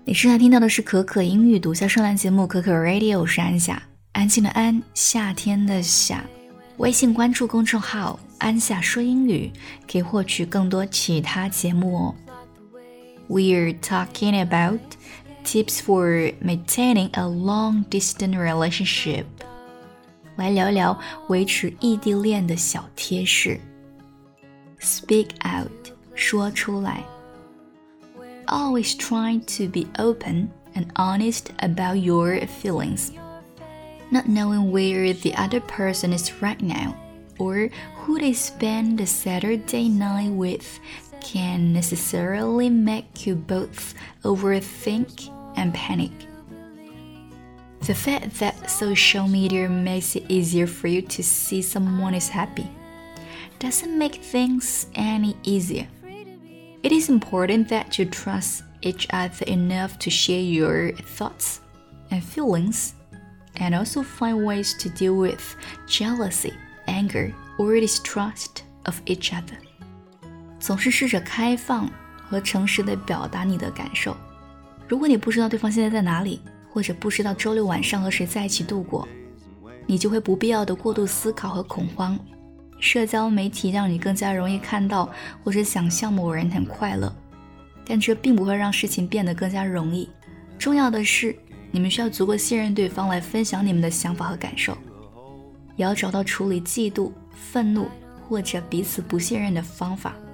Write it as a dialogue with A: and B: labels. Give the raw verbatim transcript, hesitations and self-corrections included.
A: 你现在听到的是可可英语读销声兰节目可可 Radio， 我是安夏，安静的安，夏天的夏。微信关注公众号安夏说英语，可以获取更多其他节目哦。We're talking about tips for maintaining a long-distance relationship. 来聊聊维持异地恋的小贴士。Speak out， 说出来。Always trying to be open and honest about your feelings. Not knowing where the other person is right now, or who they spend the Saturday night with, can necessarily make you both overthink and panic. The fact that social media makes it easier for you to see someone is happy doesn't make things any easier. It is important that you trust each other enough to share your thoughts and feelings, and also find ways to deal with jealousy, anger, or distrust of each other. 总是试着开放和诚实地表达你的感受。如果你不知道对方现在在哪里，或者不知道周六晚上和谁在一起度过，你就会不必要的过度思考和恐慌。社交媒体让你更加容易看到或者想象某人很快乐，但这并不会让事情变得更加容易。重要的是，你们需要足够信任对方来分享你们的想法和感受，也要找到处理嫉妒、愤怒或者彼此不信任的方法。